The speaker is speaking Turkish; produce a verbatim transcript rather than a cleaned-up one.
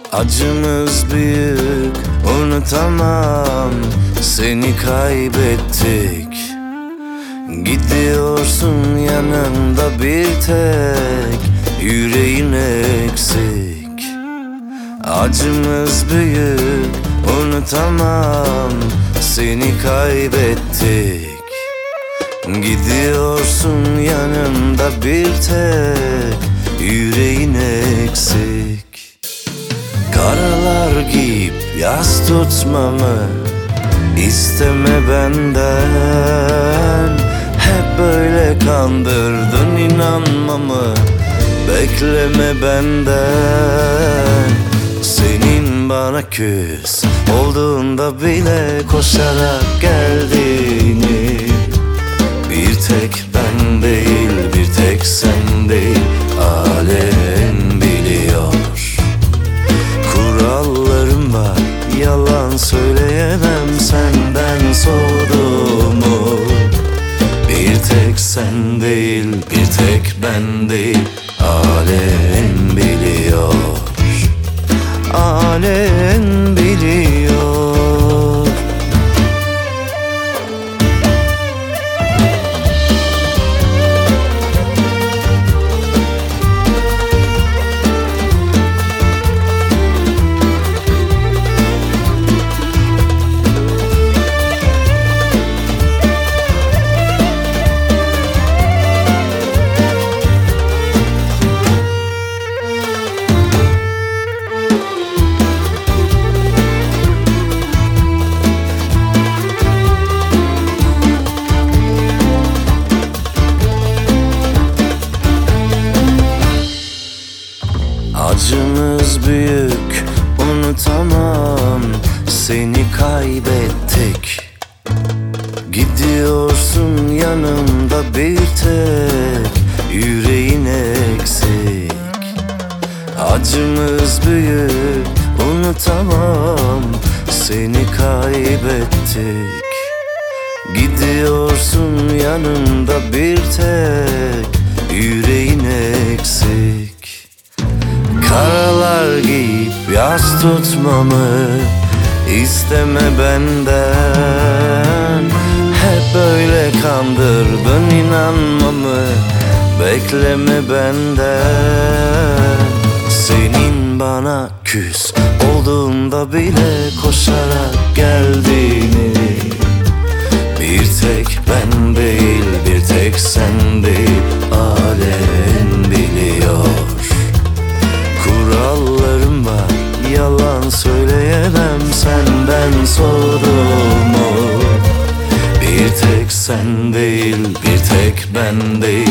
Acımız büyük, unutamam, seni kaybettik. Gidiyorsun yanımda bir tek, yüreğin eksik. Acımız büyük, unutamam, seni kaybettik. Gidiyorsun yanımda bir tek, yüreğin eksik. Karalar giyip yas tutmamı isteme benden. Hep böyle kandırdın inanmamı, bekleme benden. Senin bana küs olduğunda bile koşarak geldiğini bir tek ben değil, bir tek sen değil, alem biliyor. Kurallarım var, yalan söyleyemem senden soğuduğumu. Bir tek sen değil, bir tek ben değil, alem biliyor. Alem biliyor. Acımız büyük, unutamam, seni kaybettik. Gidiyorsun yanımda bir tek, yüreğin eksik. Acımız büyük, unutamam, seni kaybettik. Gidiyorsun yanımda bir tek, yüreğin eksik. Karalar giyip yas tutmamı isteme benden. Hep böyle kandırdın inanmamı, bekleme benden. Senin bana küs olduğunda bile koşarak geldiğini bir tek ben değil, bir tek sen değil, alem biliyor. Kurallarım var, yalan söyleyemem senden soğuduğumu. Bir tek sen değil, bir tek ben değil,